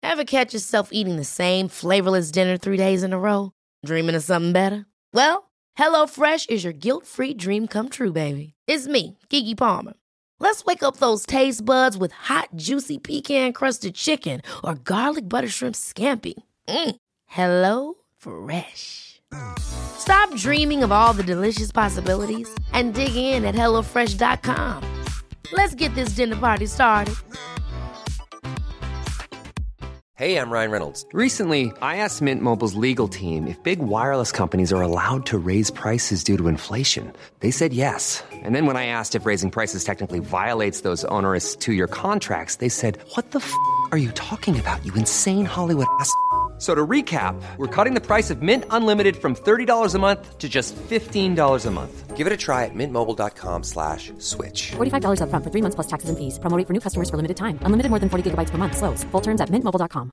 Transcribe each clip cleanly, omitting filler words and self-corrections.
Ever catch yourself eating the same flavorless dinner 3 days in a row? Dreaming of something better? Well, HelloFresh is your guilt-free dream come true, baby. It's me, Keke Palmer. Let's wake up those taste buds with hot, juicy pecan-crusted chicken or garlic butter shrimp scampi. Hello Fresh. Stop dreaming of all the delicious possibilities and dig in at HelloFresh.com. Let's get this dinner party started. Hey, I'm Ryan Reynolds. Recently, I asked Mint Mobile's legal team if big wireless companies are allowed to raise prices due to inflation. They said yes. And then when I asked if raising prices technically violates those onerous 2-year contracts, they said, "What the f*** are you talking about, you insane Hollywood ass?" So to recap, we're cutting the price of Mint Unlimited from $30 a month to just $15 a month. Give it a try at mintmobile.com/switch. $45 up front for 3 months plus taxes and fees. Promo rate for new customers for limited time. Unlimited more than 40 gigabytes per month. Slows full terms at mintmobile.com.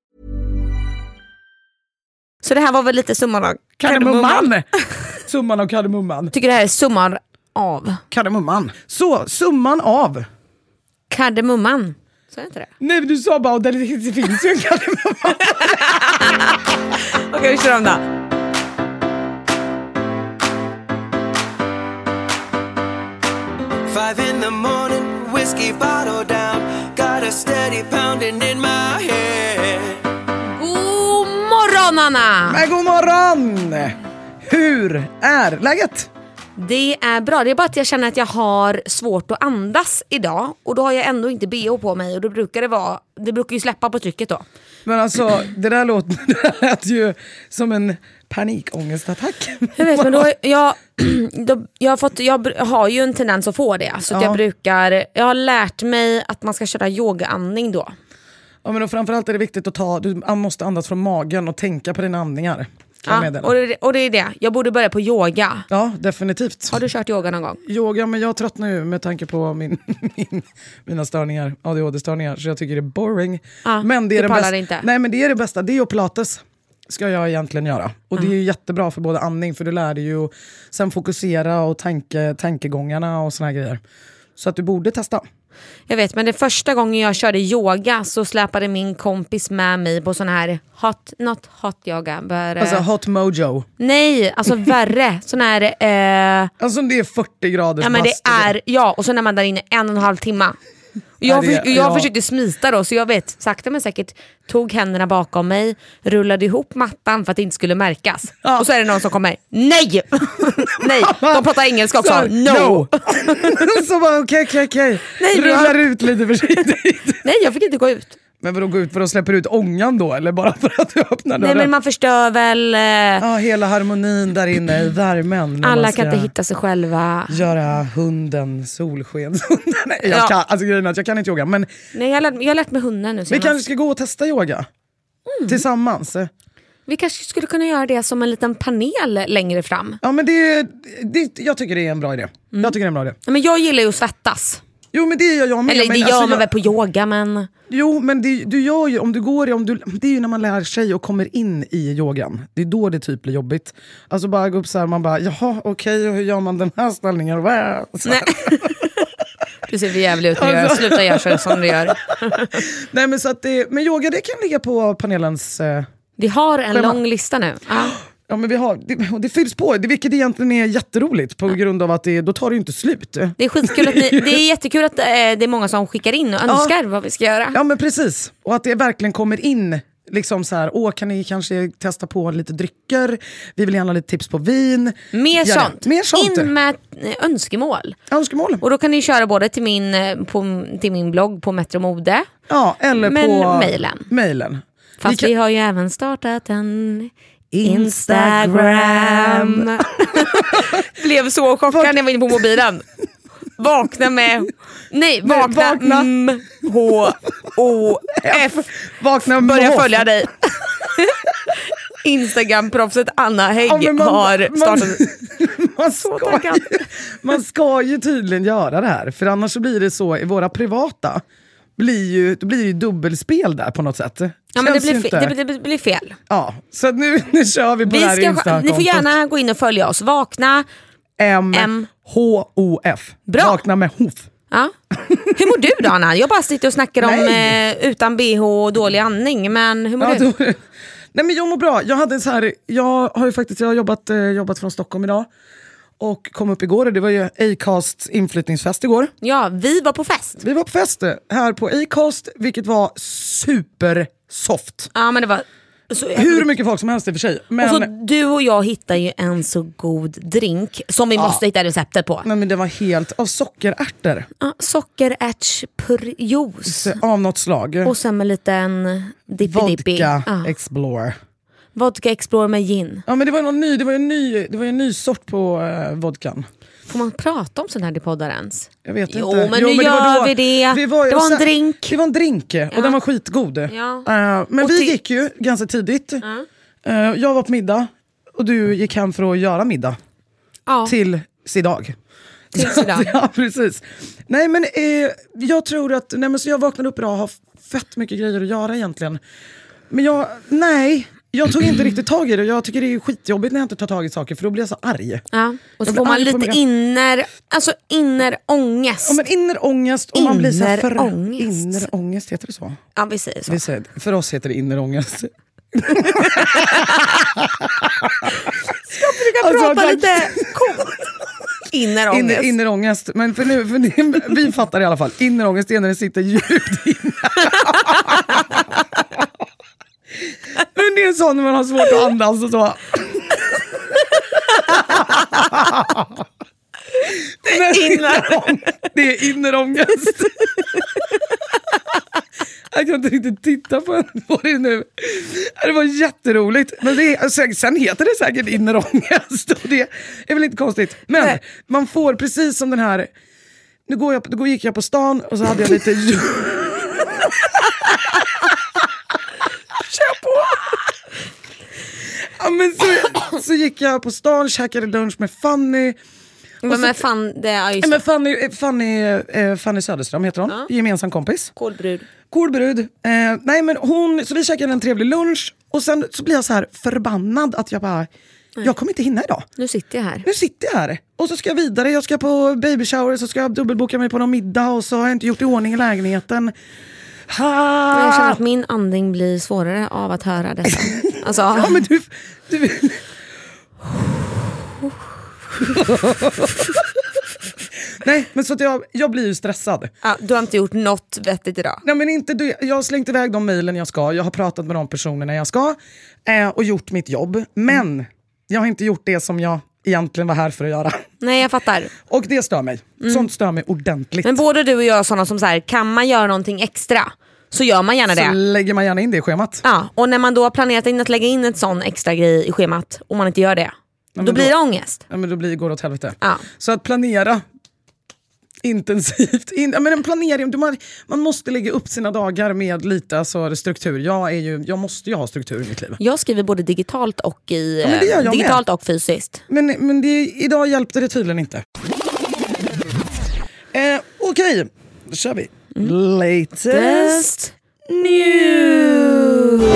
Så det här var väl lite summan av kardemumman. Summan av kardemumman. Tycker det här är summan av kardemumman. Så, summan av kardemumman. Så är inte det? Nej, du sa bara att det finns ju en kardemumman. Okej, vi kör om då. Five in the morning, whiskey bottle down. Got a steady pounding in my head. God morgon, Anna! Men god morgon! Hur är läget? Det är bra, det är bara att jag känner att jag har svårt att andas idag. Och då har jag ändå inte BH på mig. Och då brukar det brukar ju släppa på trycket då. Men alltså, det där lät ju som en panikångestattack. Jag vet, men då, jag har ju en tendens att få det. Så att jag har lärt mig att man ska köra yogaandning då. Ja, men då framförallt är det viktigt att du måste andas från magen och tänka på dina andningar. Ja, och det är det. Jag borde börja på yoga. Ja, definitivt. Har du kört yoga någon gång? Yoga, men jag tröttnar ju med tanke på mina störningar, ADHD-störningar, så jag tycker det är boring. Ja, men det är pallar inte. Nej, men det är det bästa. Det är ju pilates ska jag egentligen göra. Och det är ju jättebra för både andning, för du lär dig ju sen fokusera och tankegångarna och såna här grejer. Så att du borde testa. Jag vet, men det första gången jag körde yoga så släpade min kompis med mig på sån här not hot yoga. Alltså hot mojo. Nej, alltså värre. Sån här... Alltså det är 40 grader. Ja, men det är... Ja, och så när man där inne 1,5 timme. Jag försökte smita då, så jag vet sakta men säkert tog händerna bakom mig, rullade ihop mattan för att det inte skulle märkas. Ja. Och så är det någon som kommer, nej! Nej, de pratar engelska också. No! Så bara okej. Rullar ut lite försiktigt. Nej, jag fick inte gå ut. Men vadå gå ut för att släpper ut ångan då? Eller bara för att du öppnar dörren? Nej, men man förstör väl... Ja, hela harmonin där inne i värmen. Alla kan inte hitta sig själva. Göra hunden solsken. Nej, jag kan inte yoga. Men nej, jag har lärt mig hunden nu. Vi kanske ska gå och testa yoga. Tillsammans. Vi kanske skulle kunna göra det som en liten panel längre fram. Ja, men jag tycker det är en bra idé. Jag tycker det är en bra idé. Men jag gillar ju att svettas. Jo, men det gör jag med. Eller det gör man väl på yoga, men... Jo, men du gör ju, det är ju när man lär sig och kommer in i yogan. Det är då det typ blir jobbigt. Alltså bara gå upp så här, man bara, jaha, okej, hur gör man den här ställningen? Nej. Du ser för jävligt ut när du slutar göra så som du gör. Nej, men så att men yoga, det kan ligga på panelens vi har en lång lista nu. Ja, men det fylls på, vilket egentligen är jätteroligt på grund av att då tar det ju inte slut. Det är skitkul att det är jättekul att det är många som skickar in och önskar vad vi ska göra. Ja, men precis. Och att det verkligen kommer in liksom så här, kan ni kanske testa på lite drycker? Vi vill gärna ha lite tips på vin. Mer sånt. In med önskemål. Och då kan ni köra både till min blogg på Metro Mode. Ja, eller på mejlen. Fast vi har ju även startat en Instagram. Blev så chockad när jag var inne på mobilen. Vakna H-O-F. Vakna med börja följa dig. Instagram-proffset Anna Hägg har startat. Man ska ju tydligen göra det här. För annars så blir det så i våra privata. Det blir ju dubbelspel där på något sätt. Ja, men det blir fel. Ja, så nu kör vi på det här Instagram-kontot. Ni får gärna gå in och följa oss. Vakna M-H-O-F. Bra. Vakna med HOF. Ja. Hur mår du då, Anna? Jag bara sitter och snackar om utan BH och dålig andning, men hur mår du? Nej, men jag mår bra. Jag har jobbat från Stockholm idag och kom upp igår, och det var ju Acast inflyttningsfest igår. Ja, vi var på fest. Vi var på fest här på Acast, vilket var supersoft. Ja, men det var hur mycket folk som helst i och för sig. Men... Och så du och jag hittar ju en så god drink som vi måste hitta receptet på. Nej, men det var helt av sockerärtor. Ja, sockerärtsjuice av något slag. Och sen med liten dippi-dippi. Vodka Explorer. Vodka Explorer med gin. Ja, men det var en ny sort på vodkan. Får man prata om sån här i poddar ens? Jag vet jo, inte. Men nu gör vi det. Det var en drink. Det var en drink och den var skitgod. Ja. Men vi gick ju ganska tidigt. Jag var på middag och du gick hem för att göra middag. Ja. Till idag. Ja, precis. Nej, men jag tror att så jag vaknade upp idag och har fett mycket grejer att göra egentligen. Men jag tog inte riktigt tag i det. Jag tycker det är skitjobbigt när jag inte tar tag i saker, för då blir jag så arg. Ja. Och så får man lite innerångest. Ja, men innerångest. Och man blir så innerångest, heter det så? Ja, vi säger så. För oss heter det innerångest. Ska försöka prata lite coolt. Innerångest. Men för vi fattar i alla fall. Innerångest är när det sitter djupt inne. Men det är så när man har svårt att andas och så. Det är innerångest. Jag kan inte riktigt titta på det nu. Det var jätteroligt. Men sen heter det säkert innerångest. Och det är väl inte konstigt. Men man får precis som den här... Nu gick jag på stan och så hade jag lite... Ja, men så gick jag på stan, käkade lunch med Fanny. Fanny Söderström heter hon. Ja. Gemensam kompis. Cool brud. Så vi käkade en trevlig lunch. Och sen så blir jag så här förbannad att jag bara... Jag kommer inte hinna idag. Nu sitter jag här. Och så ska jag vidare. Jag ska på baby shower, så ska jag dubbelboka mig på någon middag. Och så har jag inte gjort i ordning i lägenheten. Jag känner att min andning blir svårare av att höra detta. Alltså. Ja, men du... Nej, men så att jag blir ju stressad. Ja, du har inte gjort något vettigt idag. Nej, men inte du. Jag har slängt iväg de mejlen jag ska. Jag har pratat med de personerna jag ska. Och gjort mitt jobb. Men jag har inte gjort det som jag egentligen var här för att göra. Nej, jag fattar. Och det stör mig. Sånt stör mig ordentligt. Men både du och jag är sådana som så här, kan man göra någonting extra så gör man gärna det. Så lägger man gärna in det i schemat. Ja, och när man då har planerat in att lägga in ett sån extra grej i schemat och man inte gör det, då blir det ångest. Ja, men då går det åt helvete. Ja. Så att planera intensivt. Men en planering, man måste lägga upp sina dagar med lite struktur. Jag måste ju ha struktur i mitt liv. Jag skriver både digitalt och digitalt och fysiskt. Men idag hjälpte det tydligen inte. Okej, då kör vi. Latest news.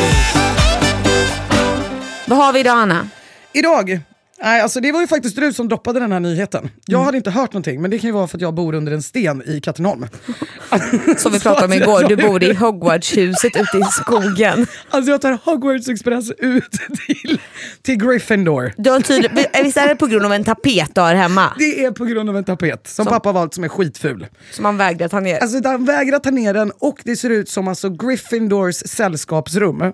Vad har vi idag, Anna? Idag? Nej, alltså det var ju faktiskt du som droppade den här nyheten. Jag hade inte hört någonting, men det kan ju vara för att jag bor under en sten i Katrineholm. Som vi pratade om igår, du bor i Hogwarts-huset ute i skogen. Alltså jag tar Hogwarts Express ut till Gryffindor. Visst är det på grund av en tapet du har hemma? Det är på grund av en tapet som pappa valt, som är skitful. Som han vägrar ta ner. Alltså han vägrar ta ner den, och det ser ut som Gryffindors sällskapsrum.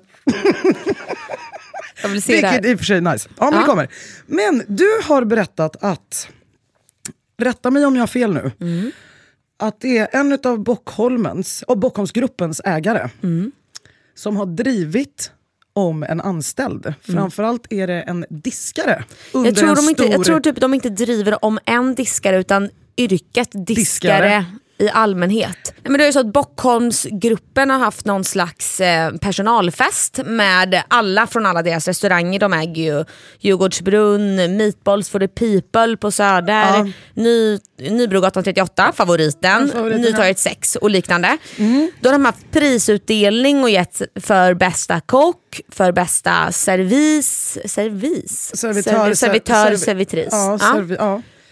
Jag vill se vilket i och för sig nice. Ja, men det kommer. Men du har berättat att, rätta mig om jag har fel nu, att det är en av Bockholmsgruppens ägare som har drivit om en anställd. Framförallt är det en diskare. Jag tror typ de inte driver om en diskare, utan yrket diskare. I allmänhet. Men det är ju så att Bockholmsgruppen har haft någon slags personalfest med alla från alla deras restauranger. De äger ju Djurgårdsbrunn, Meatballs for the People på Söder, Nybrogatan 38, favoriten. Nytorget 6 och liknande. Då har de haft prisutdelning och gett för bästa kock, för bästa servitör, servitris.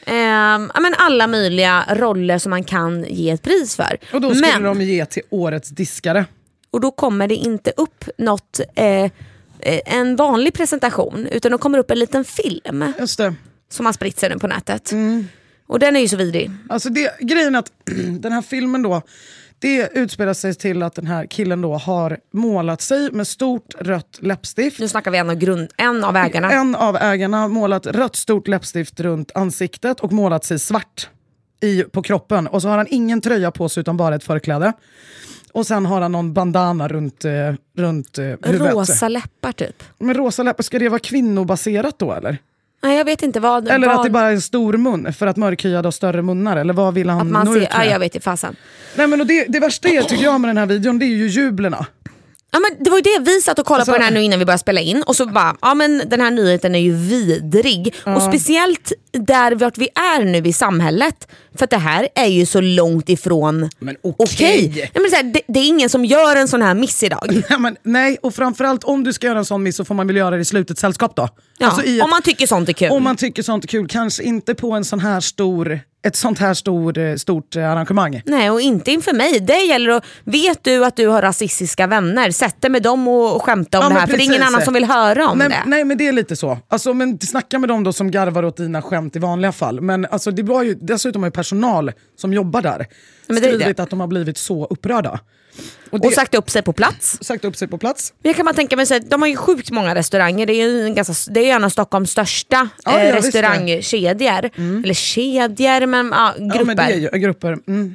men alla möjliga roller som man kan ge ett pris för. Och då skulle de ge till årets diskare. Och då kommer det inte upp något, en vanlig presentation, utan då kommer upp en liten film. Just det. Som har spritt sig nu på nätet. Och den är ju så vidrig. Alltså grejen är att den här filmen då, det utspelar sig till att den här killen då har målat sig med stort rött läppstift. Nu snackar vi en av ägarna. En av ägarna har målat rött stort läppstift runt ansiktet och målat sig svart på kroppen. Och så har han ingen tröja på sig utan bara ett förkläde. Och sen har han någon bandana runt huvudet. Rosa läppar typ. Men rosa läppar, ska det vara kvinnobaserat då eller? Nej, jag vet inte vad. Eller att det bara är en stor mun för att mörkhyade har större munnar. Eller vad vill han nå ut med? Ja, jag vet inte fasen. Nej, men det värsta är, tycker jag, med den här videon, det är ju jublerna. Ja, men det var ju det vi satt och kollade på den här nu innan vi började spela in. Och så bara, ja men den här nyheten är ju vidrig. Och speciellt där vart vi är nu i samhället. För att det här är ju så långt ifrån okej. Nej, men så här, det är ingen som gör en sån här miss idag. Nej, och framförallt om du ska göra en sån miss så får man väl göra det i slutet sällskap då. Ja, alltså om man tycker sånt är kul. Om man tycker sånt är kul, kanske inte på en sån här ett sånt här stort arrangemang. Nej, och inte inför mig. Det gäller att, vet du att du har rasistiska vänner, sätt dig med dem och skämta om det här. För det är ingen annan som vill höra om det. Nej, men det är lite så. Alltså, men snacka med dem då som garvar åt dina skämt i vanliga fall. Men alltså, det var ju, dessutom har ju personal som jobbar där skrivit att de har blivit så upprörda. Och sagt upp sig på plats. Men kan man tänka mig så, de har ju sjukt många restauranger. Det är ju en av Stockholms största restaurangkedjor. Eller kedjor, men grupper. Ja, men det är ju grupper.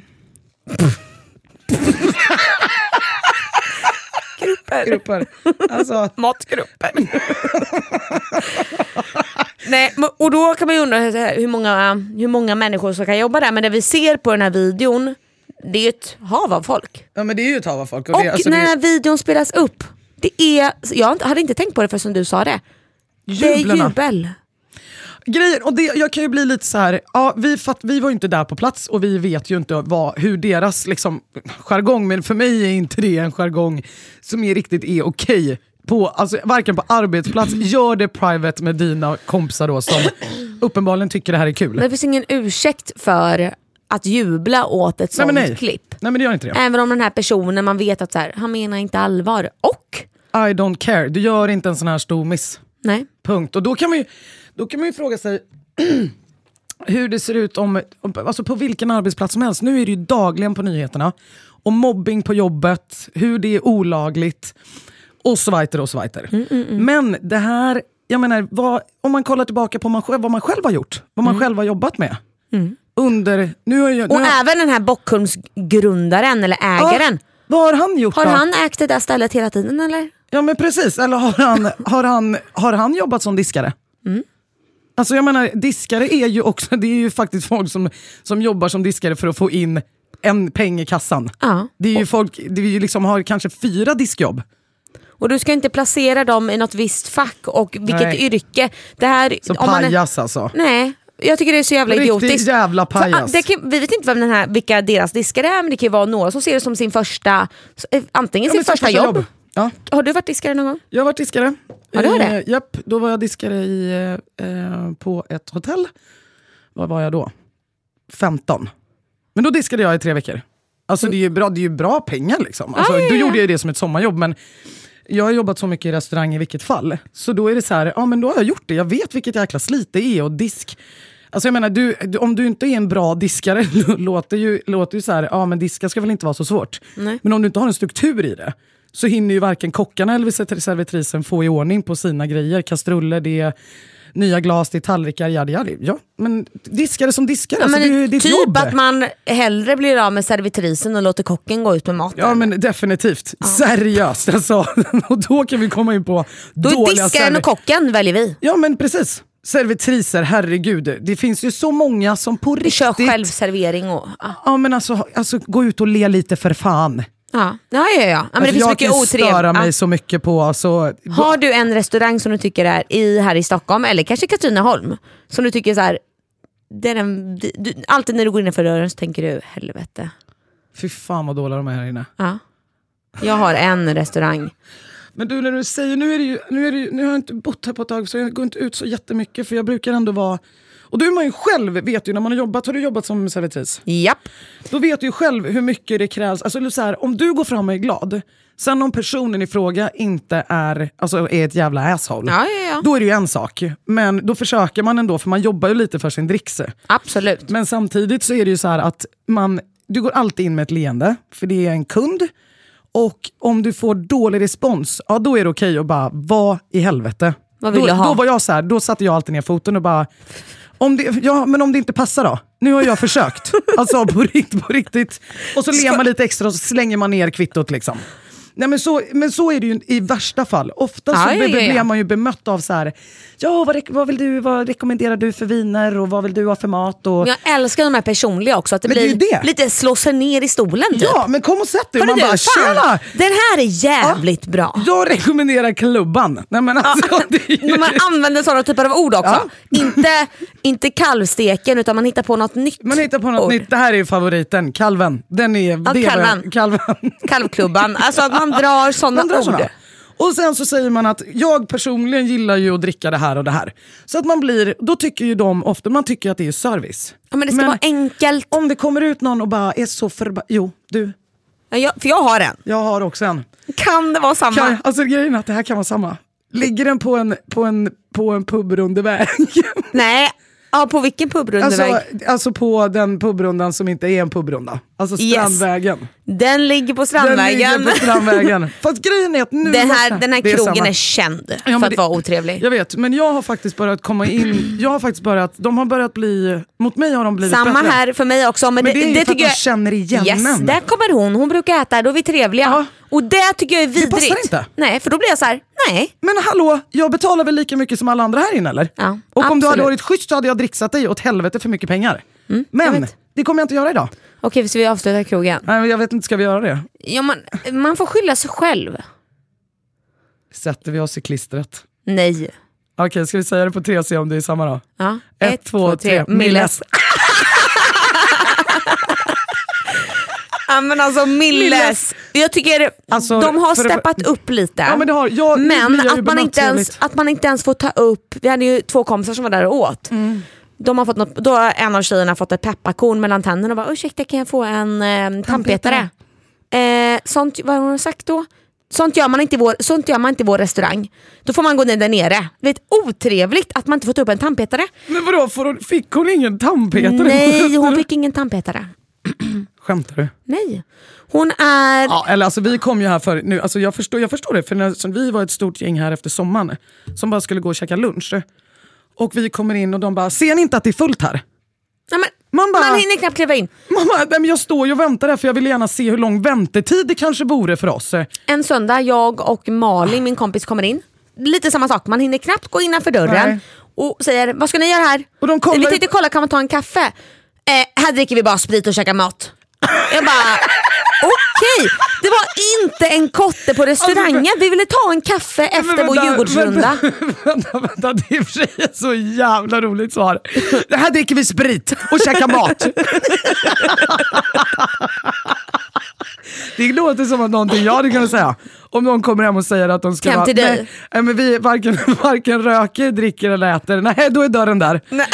Grupper. Alltså. Matgrupper. Nej, och då kan man ju undra hur många människor som kan jobba där. Men det vi ser på den här videon, det är ju ett hav av folk. Ja, men det är ju ett hav av folk. Och när den här videon spelas upp, jag hade inte tänkt på det förrän du sa det. Jublarna. Det är jubel. Grejer, och jag kan ju bli lite så här, ja, vi var ju inte där på plats och vi vet ju inte hur deras liksom jargong, men för mig är inte det en jargong som riktigt är okej. Alltså, varken på arbetsplats, gör det private med dina kompisar då som uppenbarligen tycker det här är kul. Men det finns ingen ursäkt för att jubla åt ett sånt klipp. Nej, men det gör inte det. Även om den här personen, man vet att så här, han menar inte allvar. Och I don't care, du gör inte en sån här stor miss. Nej. Punkt. Och då kan man ju fråga sig hur det ser ut alltså på vilken arbetsplats som helst. Nu är det ju dagligen på nyheterna om mobbing på jobbet, hur det är olagligt och så vidare och så vidare. Men det här, jag menar, om man kollar tillbaka på vad man själv har gjort, vad man själv har jobbat med. Även den här Bockholmsgrundaren eller ägaren. Vad har han gjort? Har han ägt det där stället hela tiden eller? Ja, men precis, eller har han jobbat som diskare? Alltså jag menar, diskare är ju också, det är ju faktiskt folk som jobbar som diskare för att få in en peng i kassan. Det är ju folk, det är ju liksom har kanske 4 diskjobb. Och du ska inte placera dem i något visst fack och vilket yrke. Det här, så pajas alltså. Nej, jag tycker det är så jävla idiotiskt. Riktigt jävla pajas. Vi vet inte vilka deras diskare är, men det kan ju vara några som ser det som sin första, antingen sin första jobb. Ja. Har du varit diskare någon gång? Jag har varit diskare. Ja, du har det? Japp, då var jag diskare på ett hotell. Vad var jag då? 15. Men då diskade jag i 3 veckor. Alltså det är ju bra pengar liksom. Alltså, då gjorde jag det som ett sommarjobb, men jag har jobbat så mycket i restaurang i vilket fall. Så då är det så här, ja men då har jag gjort det. Jag vet vilket jäkla slit det är och disk. Alltså jag menar, om du inte är en bra diskare låter ju så här, ja men diska ska väl inte vara så svårt. Nej. Men om du inte har en struktur i det så hinner ju varken kockarna eller servitrisen få i ordning på sina grejer. Kastruller, det är nya glas, det är tallrikar, ja, men diskare som diskare, ja, alltså, det är ditt typ jobb. Att man hellre blir av med servitrisen och låter kocken gå ut med maten. Ja, men definitivt. Seriöst alltså. Och då kan vi komma in på då är diskaren och kocken väljer vi. Ja, men precis. Servitriser, herregud. Det finns ju så många som på riktigt kör självservering och ja, men alltså gå ut och le lite för fan. Ja. Men alltså, det finns mycket otrevligt. Jag störa mig så mycket på har du en restaurang som du tycker är här i Stockholm eller kanske Katrineholm som du tycker så här, det är alltid när du går innanför dörren så tänker du helvete. Fy fan vad dåliga de är här inne. Ja. Jag har en restaurang. Men du, när du säger, nu har jag inte bott här på ett tag så jag går inte ut så jättemycket, för jag brukar ändå vara, Och då är man ju själv, vet ju när man har du jobbat som servitris? Japp. Då vet du ju själv hur mycket det krävs. Alltså så här, om du går fram och är glad, sen om personen i fråga inte är ett jävla asshole, då är det ju en sak. Men då försöker man ändå, för man jobbar ju lite för sin drickse. Absolut. Men samtidigt så är det ju så här att du går alltid in med ett leende, för det är en kund. Och om du får dålig respons, då är det okej att bara, vad i helvete? Vad vill du ha? Då var jag så här, då satte jag alltid ner foten och bara, men om det inte passar då? Nu har jag försökt. Alltså på riktigt. Och så ler man lite extra och så slänger man ner kvittot liksom. Nej, men så är det ju i värsta fall. Ofta så blir man ju bemött av så här: vad rekommenderar du för viner och vad vill du ha för mat? Och... Jag älskar de här personliga också, att det blir lite slå sig ner i stolen typ. Ja, men kom och sätt dig. Man bara, tjena! Den här är jävligt bra. Jag rekommenderar klubban. Nej, men alltså, man använder sådana typer av ord också. Inte kalvsteken, utan man hittar på något nytt. Man hittar på något nytt. Det här är ju favoriten, kalven. Den är kalven. Kalvklubban. Alltså att man drar sådana ord. Och sen så säger man att jag personligen gillar ju att dricka det här och det här. Så att då tycker ju de ofta, man tycker att det är service. Ja, men det ska vara enkelt. Om det kommer ut någon och bara är så Jo, du. Ja, för jag har en. Jag har också en. Kan det vara samma? Alltså grejen är att det här kan vara samma. Ligger den på en pubrundeväg? Nej. Ja, på vilken pubrundeväg? Alltså på den pubrundan som inte är en pubrunda. Alltså Strandvägen. Yes. Den ligger på Strandvägen. Fast grejen är att nu... Den här krogen är känd för att vara otrevlig. Jag vet, men jag har faktiskt börjat komma in... De har börjat bli... Mot mig har de blivit samma bättre. Här för mig också. Men det är ju för att jag känner igen en. Där kommer hon brukar äta, då är vi trevliga. Ja. Och det tycker jag är vidrigt. Det passar inte. Nej, för då blir jag så här, nej. Men hallå, jag betalar väl lika mycket som alla andra här inne, eller? Ja, och absolut. Om du hade varit schysst så hade jag dricksat dig åt helvete för mycket pengar. Men det kommer jag inte göra idag. Okej, så vi avslutar krogen. Nej, jag vet inte, ska vi göra det? Ja, man får skylla sig själv. Sätter vi oss i klistret? Nej. Okej, ska vi säga det på 3 och se om det är samma då? Ja. 1, 2, 3. Milles. Ja, men alltså Milles. Jag tycker alltså, de har steppat upp lite. Ja, men att man inte ens får ta upp. Vi hade ju 2 kompisar som var där och åt. De har fått då har en av tjejerna fått ett pepparkorn mellan tänderna och bara, ursäkta, kan jag få en tandpetare? Sånt, vad har hon sagt då? Sånt gör man inte i vår restaurang. Då får man gå ner där nere. Det är otrevligt att man inte får ta upp en tandpetare. Men vadå, fick hon ingen tandpetare? Nej, hon fick ingen tandpetare. Skämtar du? Nej. Hon är... Ja, eller alltså vi kom ju här för nu, alltså jag förstår det, för vi var ett stort gäng här efter sommaren som bara skulle gå och käka lunch. Och vi kommer in och de bara, ser ni inte att det är fullt här? Ja, men man hinner knappt kliva in. Men jag står ju och väntar där, för jag vill gärna se hur lång väntetid det kanske vore för oss. En söndag, jag och Malin, min kompis, kommer in. Lite samma sak, man hinner knappt gå innanför dörren. Nej. Och säger, vad ska ni göra här? Och de kollar... Vi tänkte kolla, kan man ta en kaffe? Här dricker vi bara sprit och käkar mat. Jag bara, okej. Det var inte en kotte på restaurangen. Vi ville ta en kaffe efter vår Djurgårdsrunda. Vänta, det är för sig ett så jävla roligt svar. Det här dricker vi sprit och käkar mat. Det låter som att någonting jag hade kunnat säga. Om någon kommer hem och säger att de ska vara... Nej, men vi varken röker, dricker eller äter. Nej, då är dörren där. Nej.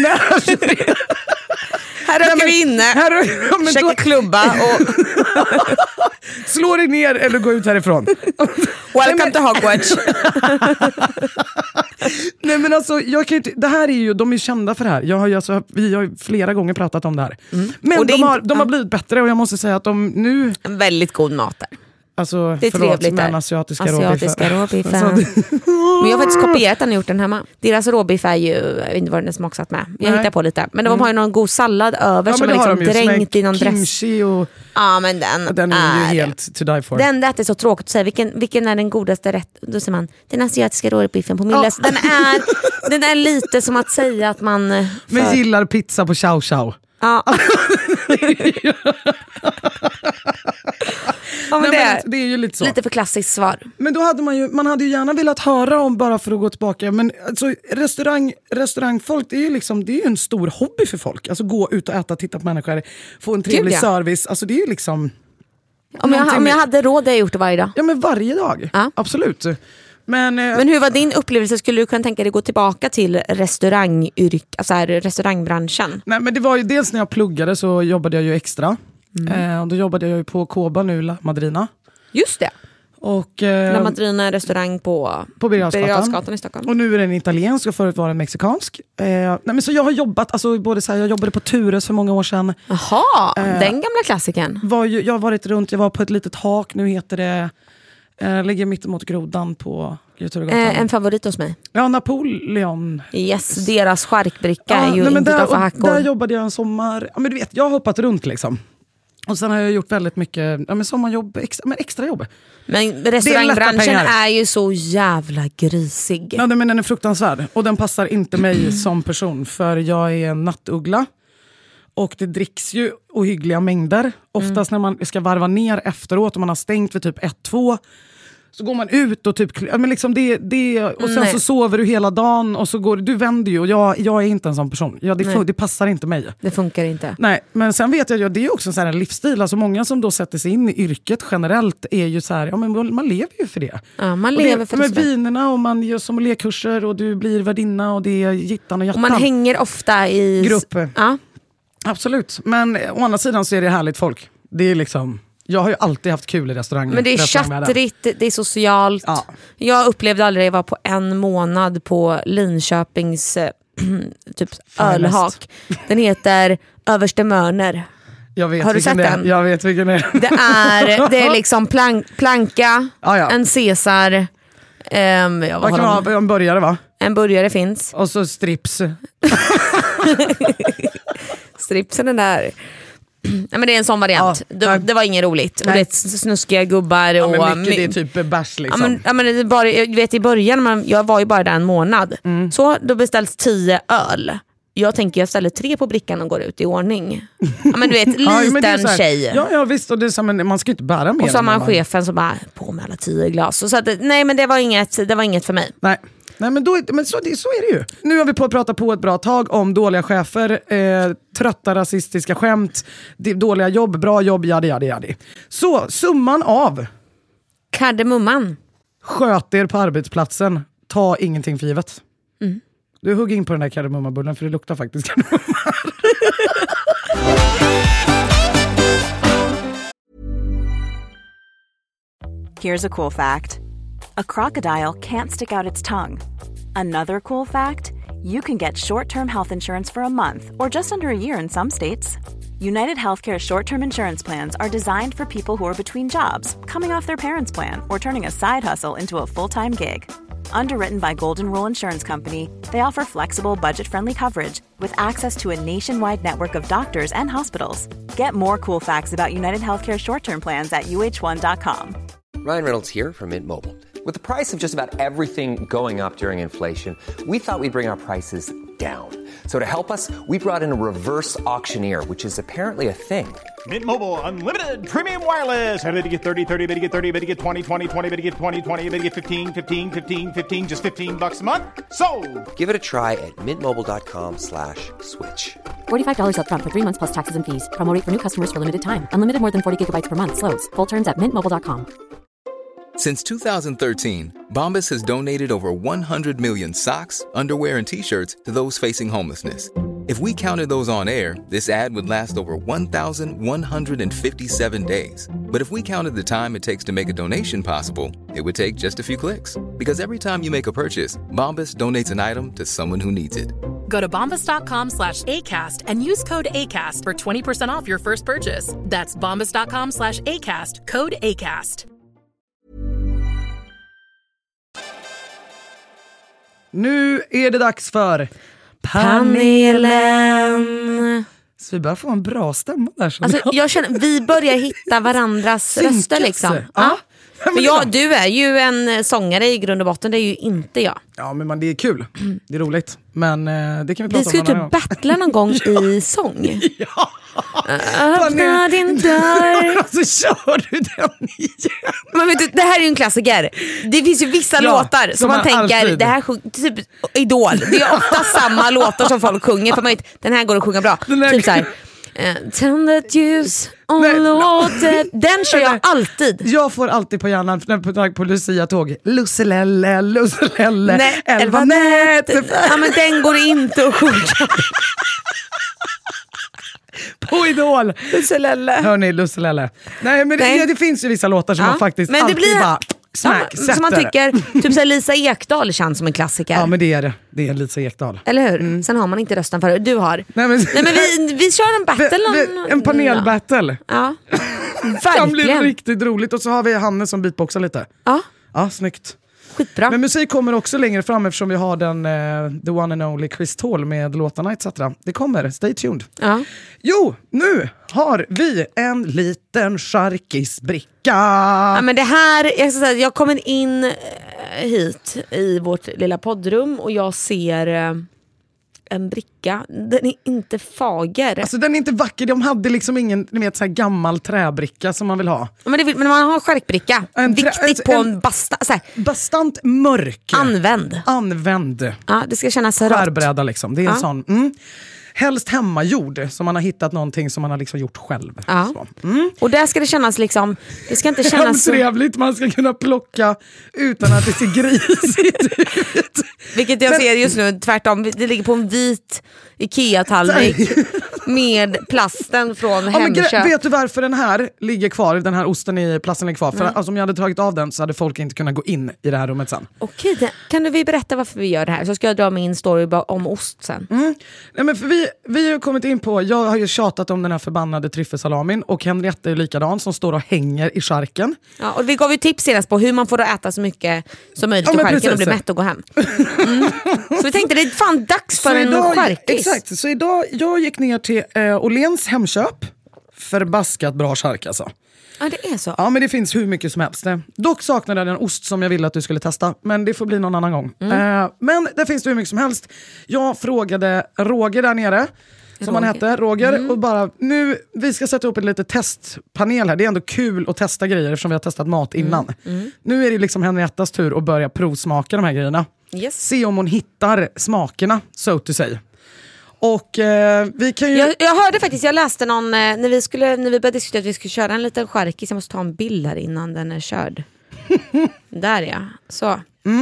Här röker vi inne, käkar klubba och... Slå dig ner eller gå ut härifrån. Welcome to Hogwarts. Nej, men alltså, jag kan inte, det här är ju, de är kända för det här. Vi har flera gånger pratat om det här. Men och de har blivit bättre, och jag måste säga att de nu... En väldigt god mat där. Alltså, det är trevligt men asiatiska råbiffar. Men jag har faktiskt kopierat den och gjort den hemma. Deras råbiff är ju, jag vet inte vad den är smaksatt med. Jag hittar på lite. Men de har ju någon god sallad över som är liksom dränkt i någon dress. Och... Ja, men den är ju helt to die for. Den där är så tråkigt att säga. Vilken är den godaste rätt? Då säger man, den asiatiska råbiffen på Milles. Den är lite som att säga att man... Men gillar pizza på Chow Chow. Ja. Ja, men det är ju lite så. Lite för klassiskt svar. Men då hade man hade ju gärna velat höra om, bara för att gå tillbaka. Men alltså, restaurangfolk, det är ju en stor hobby för folk. Alltså gå ut och äta, titta på människor, få en trevlig service. Alltså det är ju liksom... Om jag hade råd, hade jag gjort det varje dag. Ja, men varje dag. Ja. Absolut. Men hur var din upplevelse? Skulle du kunna tänka dig gå tillbaka till restaurangbranschen? Nej, men det var ju dels när jag pluggade så jobbade jag ju extra. Och då jobbade jag ju på Koba nu, La Madrina. Just det. Och, La Madrina restaurang på Birger Jarlsgatan i Stockholm. Och nu är det en italiensk och förut var det en mexikansk. Nej, men så jag har jobbat, alltså, både så här, jag jobbade på Tures för många år sedan. Jaha, den gamla klassiken. Jag har varit runt, jag var på ett litet hak, nu heter det... ligger mitt emot Grodan på Göteborgsgatan. En favorit hos mig. Ja, Napoleon. Yes, deras charkbricka är ju inte för hackor. Där jobbade jag en sommar. Ja, men du vet, jag har hoppat runt liksom. Och sen har jag gjort väldigt mycket sommarjobb, extra jobb. Men restaurangbranschen är ju så jävla grisig. Ja, men den är fruktansvärd. Och den passar inte mig som person. För jag är en nattuggla. Och det dricks ju ohyggliga mängder. Oftast när man ska varva ner efteråt och man har stängt för typ 1-2. Så går man ut och typ... Men liksom och sen så sover du hela dagen och så går du vänder ju. Och jag är inte en sån person. Det passar inte mig. Det funkar inte. Nej, men sen vet jag ju att det är också en sån här livsstil. Alltså många som då sätter sig in i yrket generellt är ju så här, ja men man lever ju för det. Ja, man lever för det. Med vinerna och man gör som lekkurser och du blir värdinna och det är gittan och hjärtan. Och man hänger ofta i... grupp. Ja. Absolut, men å andra sidan så är det härligt folk. Det är liksom... Jag har ju alltid haft kul i restauranger. Men det är chattrigt, det är socialt. Ja. Jag upplevde aldrig, jag var på en månad på Linköpings typ ölhak. Den heter Överste Mörner. Har du sett den? Jag vet vilken det är. Det är liksom planka, en Caesar. Vad kan man ha? En burgare, va? En burgare finns. Och så strips. Stripsen är där. Nej, men det är en sån variant. Det var inget roligt. Och det är snuskiga gubbar. Ja, och mycket, det är typ bärs liksom. Ja, men det är bara, jag vet i början, jag var ju bara där en månad. Så då beställs 10 öl. Jag tänker jag ställer 3 på brickan och går ut i ordning. Ja, men du vet, liten tjej. Ja, visst. Och det är så, men man ska inte bära mer. Och så har man chefen som bara på med alla 10 glas. Så att, nej, men det var inget för mig. Nej, men så är det ju. Nu har vi pratat på ett bra tag om dåliga chefer, trötta rasistiska skämt, dåliga jobb, bra jobb, jadi. Så, summan av... Kardemumman. Sköt er på arbetsplatsen. Ta ingenting för givet. Du hugger in på den där kardemummabullen för det luktar faktiskt kardemummar. Here's a cool fact. A crocodile can't stick out its tongue. Another cool fact, you can get short-term health insurance for a month or just under a year in some states. United Healthcare short-term insurance plans are designed for people who are between jobs, coming off their parents' plan, or turning a side hustle into a full-time gig. Underwritten by Golden Rule Insurance Company, they offer flexible, budget-friendly coverage with access to a nationwide network of doctors and hospitals. Get more cool facts about United Healthcare short-term plans at uh1.com. Ryan Reynolds here from Mint Mobile. With the price of just about everything going up during inflation, we thought we'd bring our prices down. So to help us, we brought in a reverse auctioneer, which is apparently a thing. Mint Mobile Unlimited Premium Wireless. How to get 30, 30, bit to get 30, bit to get 20, 20, 20, bit to get 20, 20, bit to get 15, 15, 15, 15, just $15 a month? Sold! Give it a try at mintmobile.com/switch. $45 up front for 3 months plus taxes and fees. Promo rate for new customers for limited time. Unlimited more than 40 gigabytes per month. Slows full terms at mintmobile.com. Since 2013, Bombas has donated over 100 million socks, underwear, and T-shirts to those facing homelessness. If we counted those on air, this ad would last over 1,157 days. But if we counted the time it takes to make a donation possible, it would take just a few clicks. Because every time you make a purchase, Bombas donates an item to someone who needs it. Go to bombas.com/ACAST and use code ACAST for 20% off your first purchase. That's bombas.com/ACAST, code ACAST. Nu är det dags för panelen. Så vi börjar få en bra stämma där. Alltså, jag känner, vi börjar hitta varandras röster liksom. Ja. Men du är ju en sångare i grund och botten, det är ju inte jag. Ja, men det är kul. Det är roligt. Men det kan vi prata om. Vi ska ju typ battla någon gång i sång. Ja. Öppna din dörr. Så kör du den igen. Men vet du, det här är ju en klassiker. Det finns ju vissa låtar som man tänker alltid. Det här typ Idol. Det är ofta samma låtar som folk sjunger för man vet, den här går att sjunga bra. Typ så här. Tänd ett ljus och låt det. Den kör jag alltid. Jag får alltid på hjärnan på Lucia-tåg. Lusselelle, lusselelle, elvanät. Ja, men den går inte att sjunga. På Idol. Lusselelle. Hörni, Lusselelle. Nej, men det finns ju vissa låtar som man faktiskt men det alltid blir... bara... som man tycker, typ så här, Lisa Ekdahl känns som en klassiker. Ja, men det är det. Det är Lisa Ekdahl. Eller hur? Sen har man inte rösten för det. Du har. Nej, men vi kör en battle. En panelbattle. Ja. Det kan bli riktigt roligt. Och så har vi Hanne som beatboxar lite. Ja. Ja, snyggt. Skitbra. Men musik kommer också längre fram eftersom vi har den The One and Only Chris Tall med låtarna etc. Det kommer, stay tuned. Ja. Jo, nu har vi en liten charkisbricka. Ja, men det här, jag kommer in hit i vårt lilla poddrum och jag ser en bricka. Den är inte fager. Alltså den är inte vacker. De hade liksom ingen, ni vet, så här gammal träbricka som man vill ha. Men man har en charkbricka. Viktigt på en bastant mörk. Använd. Ja, det ska kännas rått. Skärbräda liksom. Det är en sån. Helst hemmagjord, så man har hittat någonting som man har liksom gjort själv. Ja. Och där ska det kännas liksom, det ska inte kännas så trevligt, man ska kunna plocka utan att det ser grisigt ut. Vilket jag ser just nu, tvärtom, det ligger på en vit Ikea-tallrik med plasten från Hemköp. Vet du varför den här ligger kvar, den här osten i plasten ligger kvar? För alltså, om jag hade tagit av den så hade folk inte kunnat gå in i det här rummet sen. Okej, kan vi berätta varför vi gör det här? Så ska jag dra min story om ost sen. Nej, men för vi har kommit in på, jag har ju tjatat om den här förbannade tryffelsalamin och Henrietta är likadan som står och hänger i charken. Ja, och vi gav ju tips senast på hur man får äta så mycket som möjligt i charken och bli mätt och gå hem. Så vi tänkte det är fan dags för en charkis. Exakt, så idag jag gick ner till Åhléns Hemköp. Förbaskat bra chark alltså. Ja, det är så. Ja, men det finns hur mycket som helst. Dock saknade jag en ost som jag ville att du skulle testa. Men det får bli någon annan gång. Men det finns det hur mycket som helst. Jag frågade Roger där nere. Som han hette, Roger. Och bara, vi ska sätta upp ett litet testpanel här. Det är ändå kul att testa grejer eftersom vi har testat mat innan. Nu är det liksom Henriettas tur att börja provsmaka de här grejerna. Yes. Se om hon hittar smakerna, so to say. Och vi kan ju... Jag hörde faktiskt, jag läste någon när vi började diskutera att vi skulle köra en liten charkis. Jag måste ta en bild här innan den är körd. Där ja, så.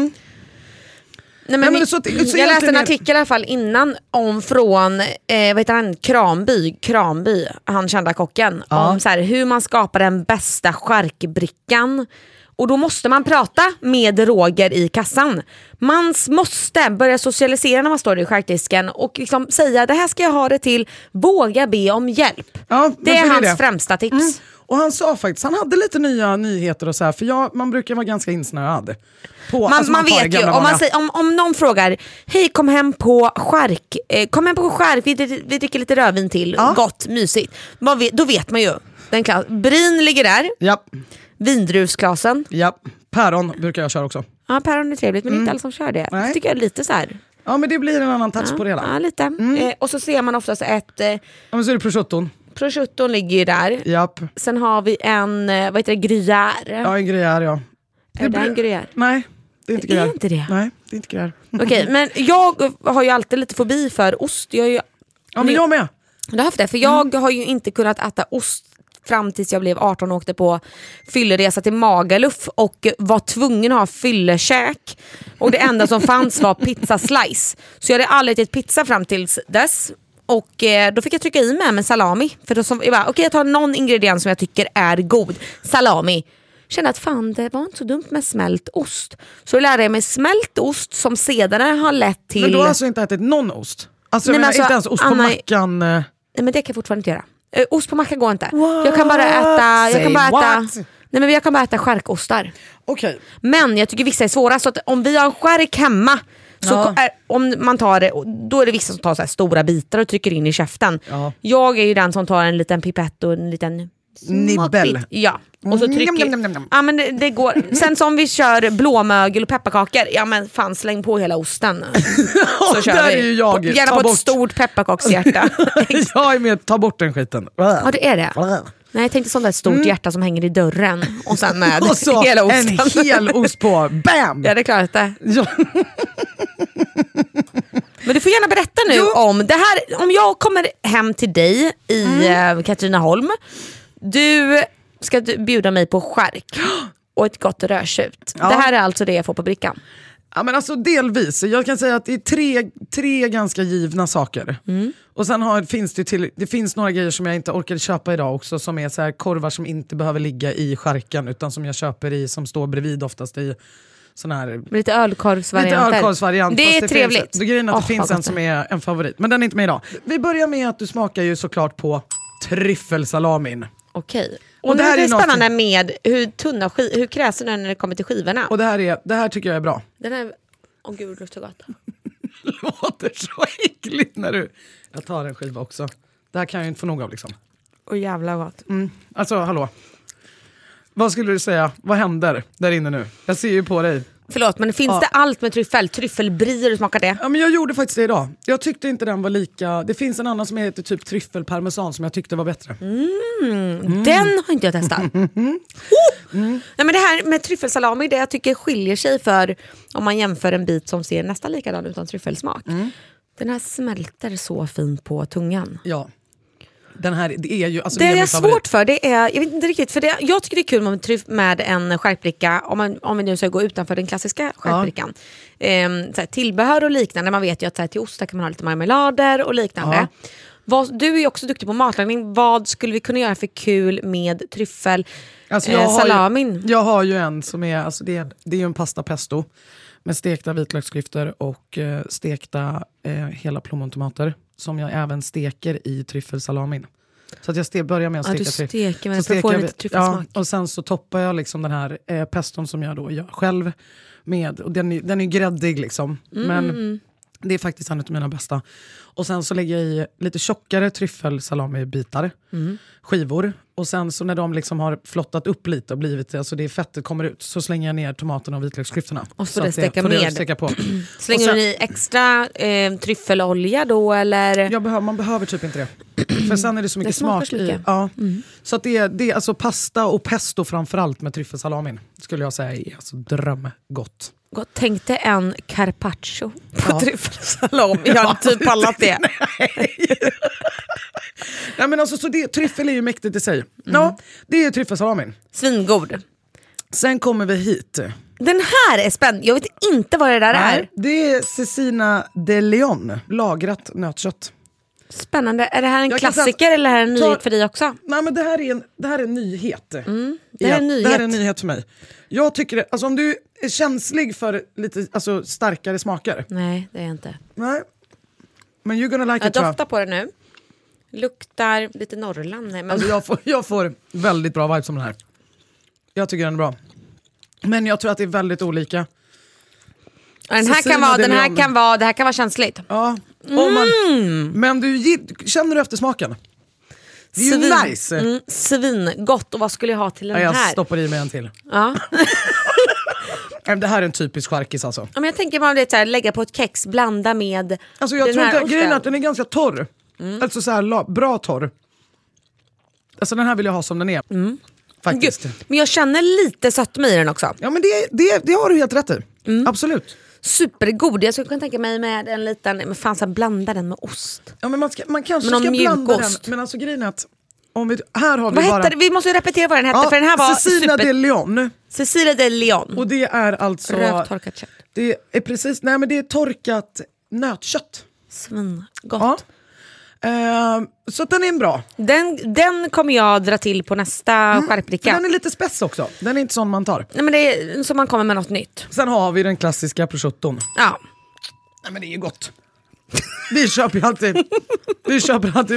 Nej, men jag läste en artikel i alla fall innan om från vad heter han? Kranby, han kända kocken, om så här, hur man skapar den bästa charkbrickan. Och då måste man prata med Roger i kassan. Man måste börja socialisera när man står i charkdisken och liksom säga, det här ska jag ha det till, våga be om hjälp. Ja, det är hans främsta tips. Och han sa faktiskt, han hade lite nya nyheter och så här, för man brukar vara ganska insnöad. Man vet ju, om någon frågar, hej kom hem på chark, vi dricker lite rödvin till, gott, mysigt. Då vet man ju, Brin ligger där. Japp. Vindruvsklasen. Ja, päron brukar jag köra också. Ja, päron är trevligt, men inte alla som kör det. Nej. Jag tycker jag är lite så här. Ja, men det blir en annan touch på det hela. Ja, lite. Och så ser man oftast ett... Ja, men så är det prosciutton. Prosciutton ligger ju där. Japp. Sen har vi en, vad heter det, gruyère. Ja, en gruyère, ja. Är det en gruyère? Nej, det är inte gruyère. Det är inte det? Nej, det är inte gruyère. Okej, men jag har ju alltid lite fobi för ost. Ja, men jag med. Du har haft det, för jag har ju inte kunnat äta ost fram tills jag blev 18 och åkte på fylleresa till Magaluf och var tvungen att ha fyllekäk. Och det enda som fanns var pizza slice. Så jag hade aldrig ätit pizza fram tills dess. Och då fick jag trycka i mig med salami. För då jag tar någon ingrediens som jag tycker är god. Salami. Kände att fan, det var inte så dumt med smält ost. Så lärde jag mig smält ost som sedan har lett till... Men du har alltså inte ätit någon ost? Alltså, nej, men inte ens ost på mackan? Nej, men det kan jag fortfarande inte göra. Ost på macka går inte. What? Jag kan bara äta... Nej, men jag kan bara äta skärkostar. Okay. Men jag tycker vissa är svåra. Så att om vi har en skärk hemma, så om man tar det, då är det vissa som tar så här stora bitar och trycker in i käften. Jag är ju den som tar en liten pipett och en liten nibbel. Ja. Och så trycker ja, men det går. Sen som vi kör blåmögel och pepparkakor, ja men fan, släng på hela osten. Så kör där vi. Är ju jag. Gärna på ett stort pepparkakshjärta. Jag är med, ta bort den skiten. Ja, det är det. Nej, jag tänkte sånt där stort hjärta som hänger i dörren och sen med och så hela osten. En hel ost på. Bam! Ja, det är klart det. Ja. Men du får gärna berätta nu om det här. Om jag kommer hem till dig i Katrineholm. Du ska bjuda mig på skärk och ett gott rödtjut. Det här är alltså det jag får på brickan. Ja, men alltså delvis. Jag kan säga att det är tre ganska givna saker. Och sen finns det finns några grejer som jag inte orkade köpa idag också, som är så här korvar som inte behöver ligga i skärken utan som jag köper i, som står bredvid oftast i sån här... Lite ölkorvsvarianter. Det är trevligt. Det grejen att det finns en som är en favorit, men den är inte med idag. Vi börjar med att du smakar ju såklart på tryffelsalamin. Okej. Och det här är spännande med hur kräsen är när det kommer till skivorna. Och det här tycker jag är bra. Den här... Åh gud, det gott. Låter så äckligt när du... Jag tar en skiva också. Det här kan jag inte få nog av liksom. Åh jävla gott. Alltså, hallå. Vad skulle du säga? Vad händer där inne nu? Jag ser ju på dig. Förlåt, men finns det allt med tryffel? Tryffelbrier, du smakar det? Ja, men jag gjorde faktiskt det idag. Jag tyckte inte den var lika... Det finns en annan som heter typ tryffelparmesan som jag tyckte var bättre. Den har inte jag testat. Nej, men det här med tryffelsalami, det jag tycker skiljer sig för om man jämför en bit som ser nästan likadan utan tryffelsmak. Den här smälter så fint på tungan. Ja. Den här, det är ju... Alltså, det är svårt för, det är... Jag vet inte riktigt, för jag tycker det är kul med en skärpbricka, om vi nu ska gå utanför den klassiska skärpbrickan. Tillbehör och liknande, man vet ju att till ost kan man ha lite marmelader och liknande. Du är ju också duktig på matlagning. Vad skulle vi kunna göra för kul med tryffel salamin? Jag har ju en som är... Alltså det är ju en pasta pesto med stekta vitlöksklyftor och stekta hela plommontomater som jag även steker i tryffelsalamin. Så att jag börjar med att steka du steker med för att få lite tryffelsmak. Och sen så toppar jag liksom den här peston som jag då gör själv med. Och den är gräddig liksom. Men det är faktiskt en av mina bästa. Och sen så lägger jag i lite tjockare tryffelsalami-bitar, skivor. Och sen så när de liksom har flottat upp lite och blivit, alltså det fettet kommer ut, så slänger jag ner tomaterna och vitlöksklyftorna. Och så det steka med. På. Slänger du i extra tryffelolja då eller? Man behöver typ inte det. För sen är det så mycket smak i. Ja. Så att det är alltså pasta och pesto framförallt med tryffelsalamin skulle jag säga är alltså drömgott. Tänkte en carpaccio på tryffelsalami. Jag har typ pallat det. Nej, men alltså, så tryffel är ju mäktigt i sig. Ja, det är tryffelsalamin. Svingod. Sen kommer vi hit. Den här är spännande. Jag vet inte vad det där är. Det är Cecina de Leon, lagrat nötkött. Spännande. Är det här en klassiker eller är det en nyhet för dig också? Nej, men det här är en nyhet. Det här är en nyhet för mig. Jag tycker, alltså om du är känslig för lite starkare smaker. Nej, det är jag inte. Nej. Men you're gonna like it. Jag doftar på det nu. Luktar lite Norrland. Nej, men... Alltså jag får väldigt bra vibes om den här. Jag tycker den är bra. Men jag tror att det är väldigt olika. Det här kan vara känsligt. Ja. Men känner du eftersmaken? Det är ju nice. Svingott. Och vad skulle jag ha till den här? Jag stoppar i mig en till. Ja. Det här är en typisk charkis alltså. Men jag tänker bara det lägga på ett kex, blanda med. Alltså jag tror inte grejen att den är ganska torr. Alltså så här bra torr. Alltså den här vill jag ha som den är. Faktiskt. Gud, men jag känner lite sötma i den också. Ja, men det har du helt rätt i. Absolut. Supergod. Jag skulle kunna tänka mig med en liten, men fan så blanda den med ost. Ja, men man kanske ska blanda den. Men alltså grejen är att här har vi vad bara... hette det? Vi måste repetera vad den hette, för den här var Cecina de Leon. Cecina de Leon. Och det är alltså... Röktorkat kött. Det är precis, nej men det är torkat nötkött. Svingott. Ja. Så att den är en bra. Den kommer jag dra till på nästa skärpbricka. Den är lite spets också. Den är inte sån man tar. Nej, men det är som man kommer med något nytt. Sen har vi den klassiska prosciutton. Ja. Nej, men det är ju gott. Vi köper ju alltid. Det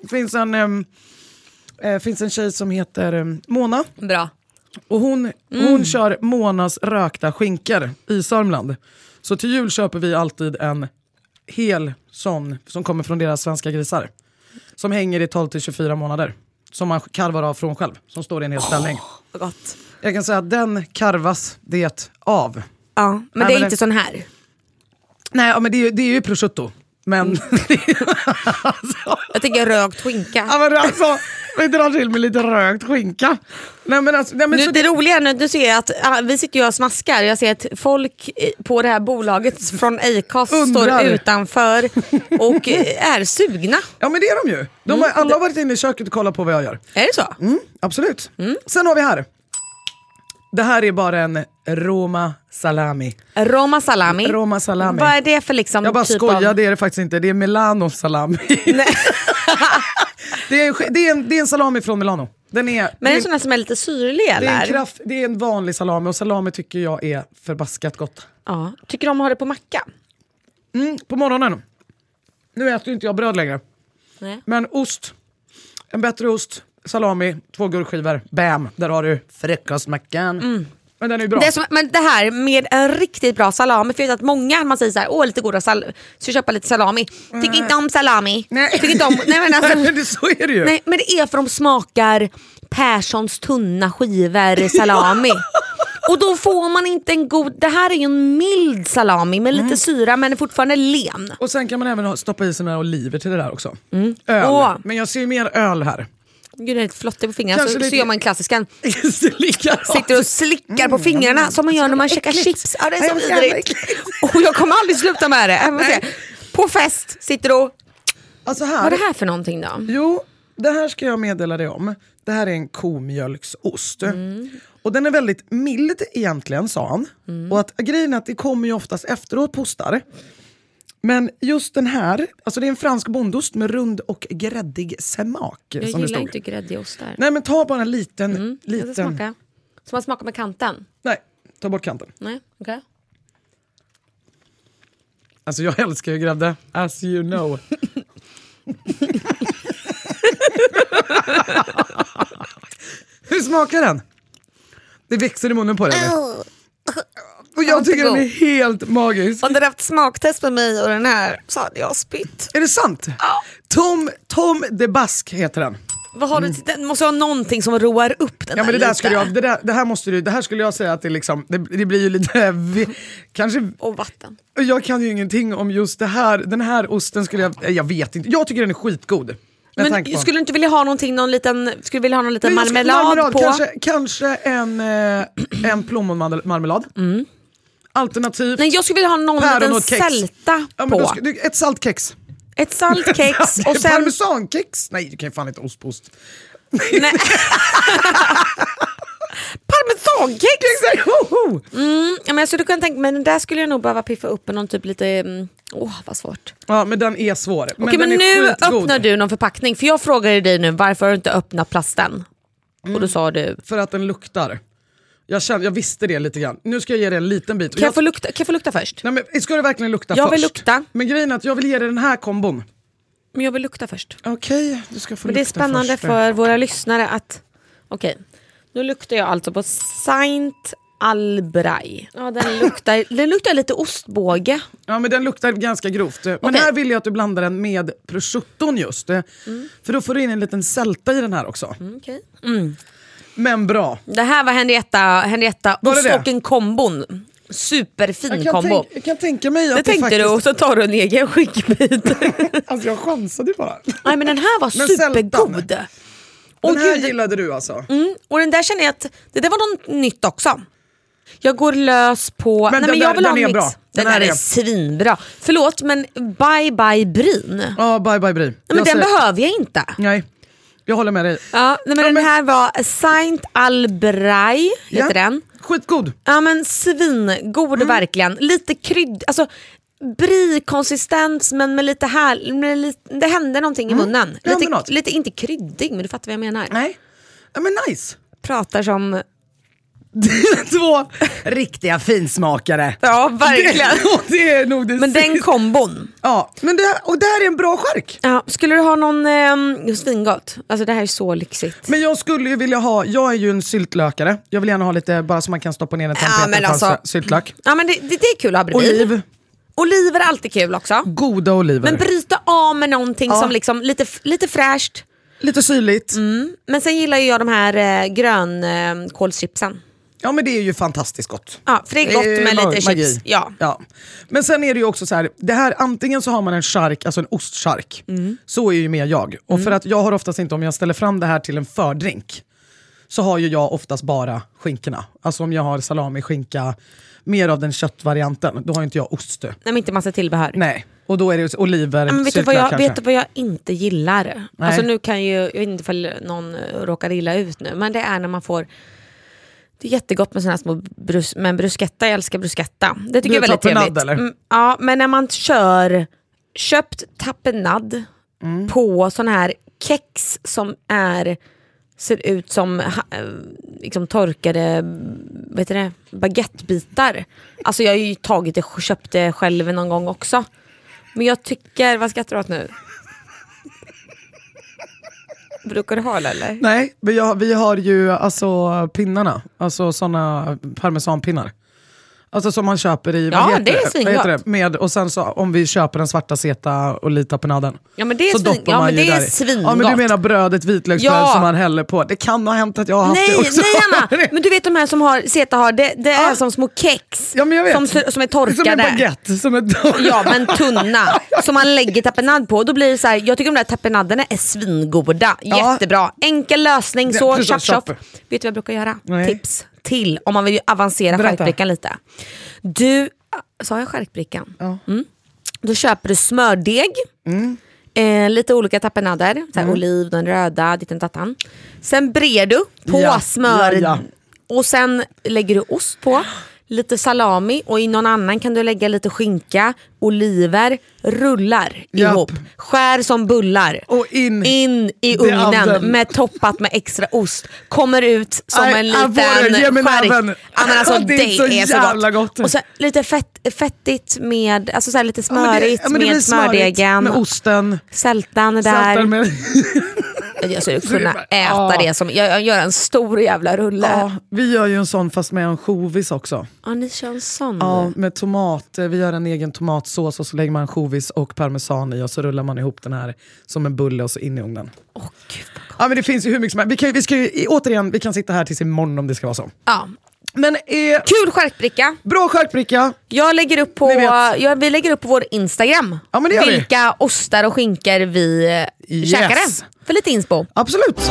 finns en tjej som heter Mona. Bra. Och hon kör Monas rökta skinkor i Sörmland. Så till jul köper vi alltid en hel sån som kommer från deras svenska grisar. Som hänger i 12-24 månader. Som man karvar av från själv. Som står i en hel ställning. Vad gott. Jag kan säga att den karvas det av. Ja, men det är inte sån här. Nej, men det är ju prosciutto. Men jag tänker rökt skinka. Ja, men alltså, Vi drar till med lite rökt skinka. Nej, men alltså, nej, men nu, så det roliga nu ser jag att vi sitter ju och smaskar. Jag ser att folk på det här bolaget från Acast står utanför och är sugna. Ja, men det är de ju. De har alla varit inne i köket och kollat på vad jag gör. Är det så? Absolut. Sen har vi här. Det här är bara en Roma salami. Roma salami. Roma salami. Vad är det för liksom jag bara typ skojar, av... det är det faktiskt inte. Det är Milano salami. det är en salami från Milano. Men är det sån här som är lite syrlig eller? Det är en vanlig salami och salami tycker jag är förbaskat gott. Ja. Tycker du om att ha det på macka? På morgonen. Nu äter ju inte jag bröd längre. Nej. Men ost, en bättre ost, salami, 2 gurkskivor, bam, där har du frukostmackan. Men den är ju bra. Men det här med en riktigt bra salami, för jag vet att många, man säger så här, lite goda ska köpa lite salami. Tycker inte om salami. Nej. Tycker inte om, nej men alltså, så är det ju. Nej, men det är för de smakar Perssons tunna skivor salami. Och då får man inte en god... Det här är ju en mild salami med lite syra men är fortfarande len. Och sen kan man även stoppa i sina oliver till det där också. Öl. Men jag ser ju mer öl här. Gud, det är lite flottigt på fingrarna. Så gör man klassiskan. Sitter och slickar på fingrarna som man gör när man käkar chips. Ja, det är så vidrigt. Och jag kommer aldrig sluta med det. På fest sitter du. Alltså här, vad är det här för någonting då? Jo, det här ska jag meddela dig om. Det här är en komjölksost. Och den är väldigt mild egentligen, sa han. Och att grejen är att det kommer ju oftast efteråt på ostar. Men just den här, alltså det är en fransk bondost med rund och gräddig smak. Jag gillar inte gräddiga ostar. Nej, men ta bara en liten. Liten. Smaka. Så man smakar med kanten? Nej, ta bort kanten. Nej, okej. Alltså jag älskar ju grädde, as you know. Hur smakar den? Det växer i munnen på den. Och jag tycker den är helt magisk. Om du hade haft smaktest med mig och den här så hade jag spytt. Är det sant? Ja. Tom de Basque heter den. Vad har du till den? Måste ha någonting som roar upp den. Ja, men det här skulle jag säga att det liksom det blir ju lite kanske. Och vatten. Jag kan ju ingenting om just det här. Den här osten skulle jag vet inte. Jag tycker den är skitgod. Men skulle du inte vilja ha någon liten marmelad på? Kanske en plommonmarmelad. Alternativt. Nej, jag skulle vilja ha någon liten sälta på. Ett saltkex. Ett saltkex och sen parmesankex. Nej, du kan ju fan inte ost på ost. Nej. Parmesankex. Men jag skulle kunna tänka, men där skulle jag nog behöva piffa upp någon typ lite vad svårt. Ja, men den är svår. Okej, men nu öppnar du någon förpackning, för jag frågade dig nu varför har du inte öppnat plasten? Och då sa du för att den luktar. Jag visste det lite grann. Nu ska jag ge dig en liten bit. Kan jag få lukta först? Nej, men ska du verkligen lukta först? Jag vill lukta. Men grejen är att jag vill ge dig den här kombon. Men jag vill lukta först. Okej, du ska få lukta. Det är spännande för våra lyssnare att... Okej, nu luktar jag alltså på Saint Albrai. Ja, den luktar lite ostbåge. Ja, men den luktar ganska grovt. Men här vill jag att du blandar den med prosciutton just. För då får du in en liten sälta i den här också. Okej. Men bra. Det här var Henrietta ost och en kombon. Superfin kombo. Jag kan tänka mig att det tänkte faktiskt... du, och så tar du en egen skinkbit. Alltså jag chansade bara. Nej, men den här var supergod. Den här gillade du alltså. Och den där känner jag att det var något nytt också. Jag går lös på... Men jag vill ha en mix. Bra. Den här är svinbra. Förlåt, men bye bryn. Ja, bye bryn. Men den behöver jag inte. Nej. Jag håller med dig. Ja, men den här var Saint Albrai heter den. Skitgod. Ja, men svingod verkligen. Lite krydd, alltså brie-konsistens, men med lite det hände någonting i munnen. Lite inte kryddig, men du fattar vad jag menar. Nej. Ja, men nice. Pratar som 2 riktiga finsmakare. Ja, verkligen. Det är nog det. Men den kombon. Ja, men det här är en bra skärk. Ja, skulle du ha någon svingott? Alltså det här är så lyxigt. Men jag skulle ju vilja ha, jag är ju en syltlökare. Jag vill gärna ha lite, bara så man kan stoppa ner en syltlök. Ja, men det är kul att ha bredvid. Oliver är alltid kul också. Goda oliver. Men bryta av med någonting som liksom lite fräscht. Lite syrligt. Men sen gillar jag de här grönkålschipsen. Ja, men det är ju fantastiskt gott. Ja, för det är gott med lite chips. Ja. Men sen är det ju också så här, det här, antingen så har man en chark, alltså en ostchark. Så är ju mer jag. Och för att jag har oftast inte, om jag ställer fram det här till en fördrink, så har ju jag oftast bara skinkorna. Alltså om jag har salami, skinka, mer av den köttvarianten, då har inte jag ost. Nej, men inte massa tillbehör. Nej, och då är det oliver, men vet du vad jag inte gillar? Nej. Alltså nu kan ju, jag vet inte om någon råkar illa ut nu, men det är när man får, det är jättegott med såna här små men bruschetta, jag älskar bruschetta. Det tycker jag är väldigt trevligt. Eller? Ja, men när man köpt tapenad på sån här kex som ser ut som liksom torkade baguettebitar. Alltså jag har ju tagit det och köpt det själv någon gång också. Men jag tycker, vad skrattar du åt nu? Brukar du ha eller? Nej, vi har ju alltså pinnarna. Alltså såna parmesanpinnar. Alltså som man köper i, ja, det är svingott. Med, och sen så om vi köper den svarta seta och lite penaden. Ja, men det är svingott. Ja, men du menar brödet vitlöksbröd som man häller på. Det kan ha hänt att jag har haft det också. Nej, Anna. Men du vet de här som har seta har, det är som små kex. Ja, men jag vet. Som är torkade. Som en baguette. Ja, men tunna. Som man lägger tapenad på. Då blir det så här, jag tycker de där tapenaderna är svingoda. Jättebra. Enkel lösning, så tjoff. Vet du vad jag brukar göra? Nej. Tips till om man vill avancera skärkbrickan lite. Du, sa jag skärkbrickan? Ja. Då köper du smördeg, lite olika tapenader, oliv, den röda, ditten tattan. Sen brer du på smör och sen lägger du ost på, lite salami och i någon annan kan du lägga lite skinka, oliver, rullar ihop, skär som bullar och in i ugnen med toppat med extra ost, kommer ut som en liten skärk. Alltså, det är så gott. Och så lite fettigt med, alltså så här lite smörigt med smördegen, med osten, sältan där med... Jag skulle kunna äta det som, jag gör en stor jävla rulle. Ja, vi gör ju en sån fast med en chovis också. Ja, ni kör en sån. Ja, med tomat. Vi gör en egen tomatsås och så lägger man chovis och parmesan i och så rullar man ihop den här som en bulle och så in i ugnen. Ja, men det finns ju hur mycket som helst. Vi kan sitta här tills imorgon om det ska vara så. Ja. Men, kul skärkbricka. Bra skärkbricka. Vi lägger upp på vår Instagram. Ja, men det gör vilka ostar och skinkor vi käkade. För lite inspo. Absolut.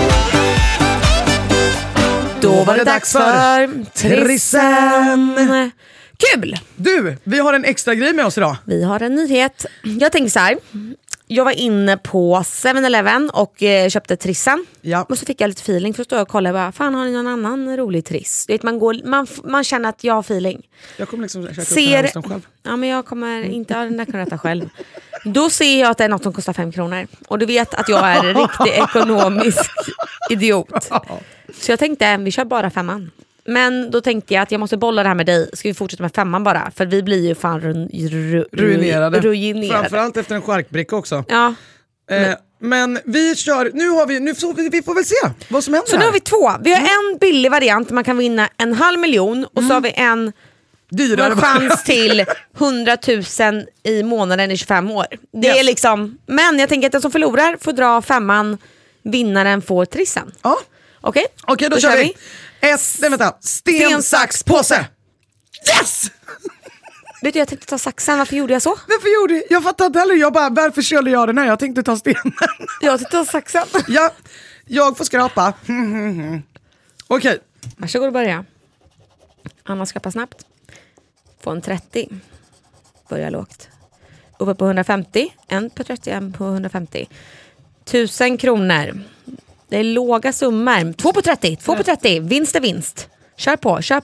Då var det dags för Trissen. Kul! Du, vi har en extra grej med oss idag. Vi har en nyhet. Jag tänker så här. Jag var inne på 7-Eleven och köpte trissen. Ja. Och så fick jag lite feeling. För jag och kollade bara, fan har ni någon annan rolig triss? Du vet, man känner att jag har feeling. Jag kommer liksom käka upp den här osten själv. Ja, men jag kommer inte ha den där kunna äta själv. Då ser jag att det är något som kostar 5 kronor. Och du vet att jag är en riktig ekonomisk idiot. Så jag tänkte, vi kör bara 5. Men då tänkte jag att jag måste bolla det här med dig. Ska vi fortsätta med 5 bara? För vi blir ju fan ruinerade. Framförallt efter en skärkbricka också. Ja. Men vi kör, vi får väl se vad som händer. Så nu har vi 2. Vi har en billig variant. Man kan vinna 500 000. Och så har vi en dyrare chans till 100 000 i månaden i 25 år. Det är liksom, men jag tänker att den som förlorar får dra 5. Vinnaren får trissen. Ja. Okej, då kör vi. Sten, sax, påse. Yes! Vet du, jag tänkte ta saxen. Varför gjorde jag så? Jag fattar inte heller. Jag bara, varför körde jag den här? Jag tänkte ta stenen. Jag tänkte ta saxen. Ja, jag får skrapa. Okej. Varsågod och börja. Anna skrapar snabbt. Få en 30. Börja lågt. Uppe på 150. En på 30, en på 150. 1000 kronor. Det är låga summor. 2 på 30. 2 på 30. Vinst är vinst. Kör på. Vi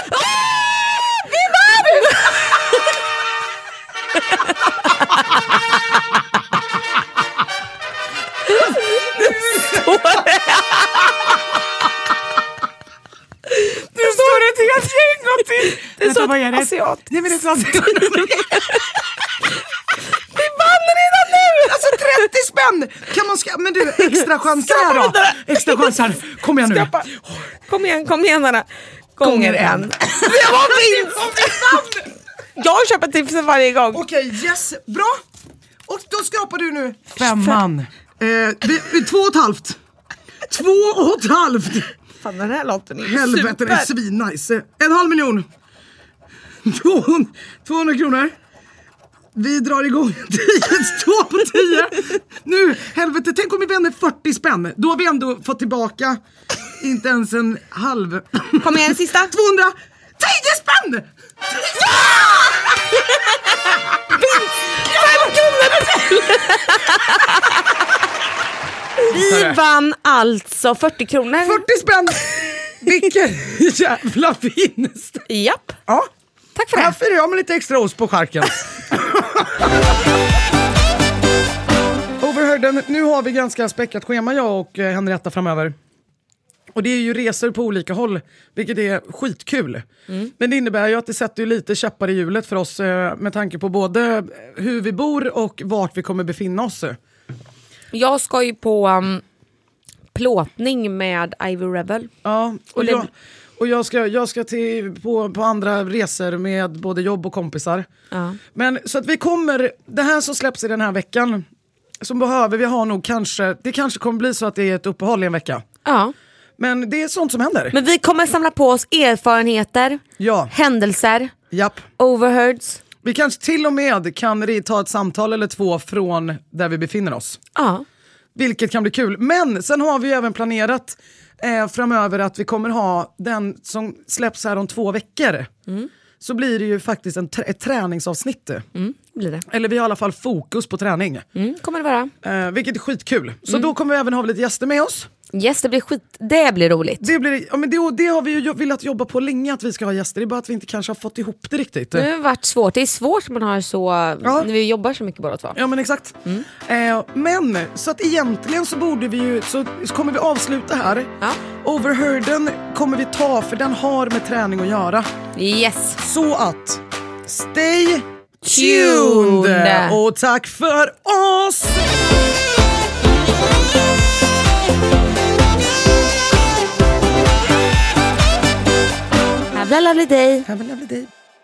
vann! Du står ett helt gäng och till. Det är så asiat. Nej, men det är så asiat. Vi vann redan nu! Alltså 30 spänn! Kan man men du, extra chanser här då. Extra chanser. Kom igen nu. Kom igen Anna. Gånger en. Det var vinst! Jag köper tipsen varje gång. Okej, yes. Bra. Och då skrapar du nu 5. 2,5. 2,5. Fan, den här lotten är helvete, super. det är svinnice. 500 000. 200 kronor. Vi drar igång 2 på 10. Nu, helvete, tänk om vi vänder 40 spänn. Då har vi ändå fått tillbaka inte ens en halv. Kom igen, sista. 210 spänn! Ja! Vi vann alltså 40 kronor. 40 spänn! Vilken jävla vinst. Japp. Ja. Tack för det. Här firar jag med lite extra ost på charken. Overhearden, nu har vi ganska späckat schema, jag och Henrietta framöver. Och det är ju resor på olika håll, vilket är skitkul. Men det innebär ju att det sätter ju lite käppar i hjulet för oss med tanke på både hur vi bor och vart vi kommer befinna oss. Jag ska ju på plåtning med Ivy Rebel. Ja, och jag ska till på andra resor med både jobb och kompisar. Ja. Men så att vi kommer, det här som släpps i den här veckan, så behöver vi ha nog det kanske kommer bli så att det är ett uppehåll i en vecka. Ja. Men det är sånt som händer. Men vi kommer samla på oss erfarenheter, händelser, overheards. Vi kanske till och med kan ta ett samtal eller två från där vi befinner oss. Ja. Vilket kan bli kul. Men sen har vi även planerat framöver att vi kommer ha den som släpps här om 2 veckor. Så blir det ju faktiskt ett träningsavsnitt. Blir det. Eller vi har i alla fall fokus på träning. Kommer det vara. Vilket är skitkul. Så då kommer vi även ha lite gäster med oss. Yes, det blir roligt. Det har vi ju velat jobba på länge, att vi ska ha gäster. Det är bara att vi inte kanske har fått ihop det riktigt. Det har varit svårt. Det är svårt när man har så när vi jobbar så mycket båda två. Ja, men exakt. Men så att egentligen så borde vi ju, så kommer vi avsluta här. Ja. Overhearden kommer vi ta, för den har med träning att göra. Yes. Så att stay tuned. Och tack för oss. Have a lovely day. Have a lovely day.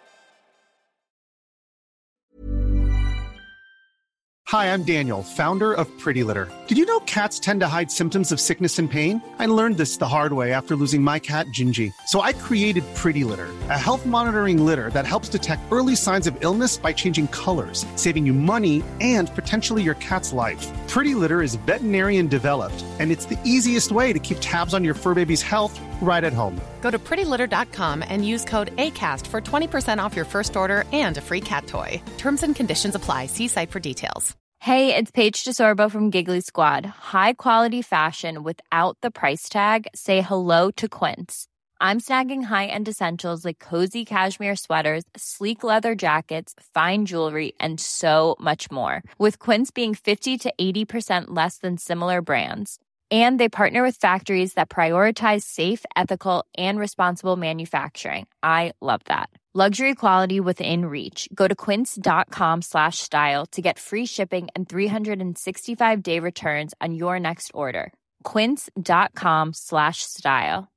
Hi, I'm Daniel, founder of Pretty Litter. Did you know cats tend to hide symptoms of sickness and pain? I learned this the hard way after losing my cat, Gingy. So I created Pretty Litter, a health monitoring litter that helps detect early signs of illness by changing colors, saving you money and potentially your cat's life. Pretty Litter is veterinarian developed, and it's the easiest way to keep tabs on your fur baby's health right at home. Go to prettylitter.com and use code ACAST for 20% off your first order and a free cat toy. Terms and conditions apply. See site for details. Hey, it's Paige DeSorbo from Giggly Squad. High quality fashion without the price tag. Say hello to Quince. I'm snagging high-end essentials like cozy cashmere sweaters, sleek leather jackets, fine jewelry, and so much more. With Quince being 50 to 80% less than similar brands. And they partner with factories that prioritize safe, ethical, and responsible manufacturing. I love that. Luxury quality within reach. Go to quince.com/style to get free shipping and 365-day returns on your next order. Quince.com/style.